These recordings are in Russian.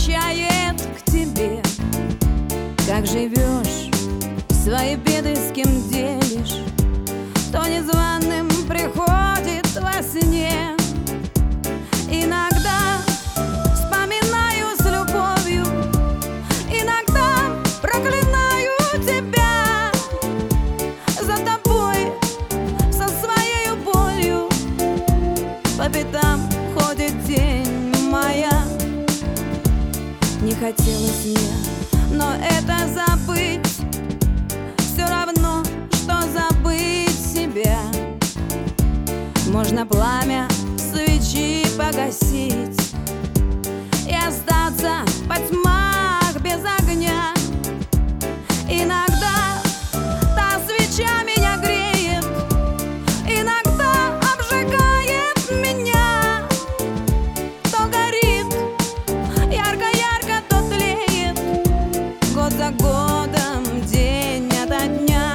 возвращает к тебе. Как живешь, свои беды с кем делишь, кто незваным приходит во сне. Иногда вспоминаю с любовью, иногда проклинаю тебя. За тобой со своей болью по пятам ходит тень моя. Не хотелось мне, но это забыть все равно, что забыть себя. Можно пламя свечи погасить и остаться во тьмах без огня. Иногда та свеча меня греет, иногда обжигает меня. То горит ярко-ярко, то тлеет, год за годом, день ото дня.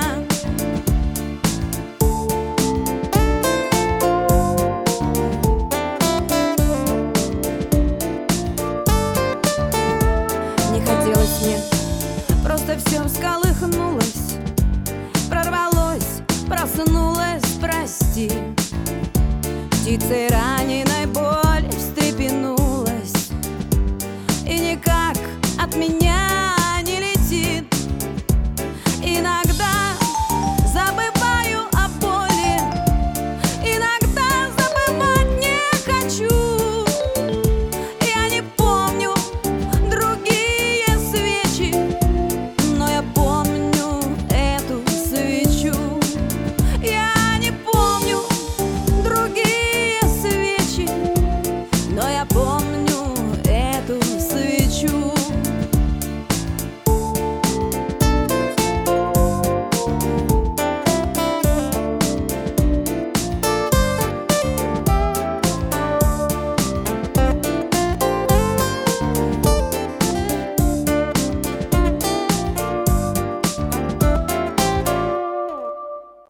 Не хотелось мне, просто все всколыхнулось, прорвалось, проснулось, прости. Птицей раненой боль встрепенулась и никак от меня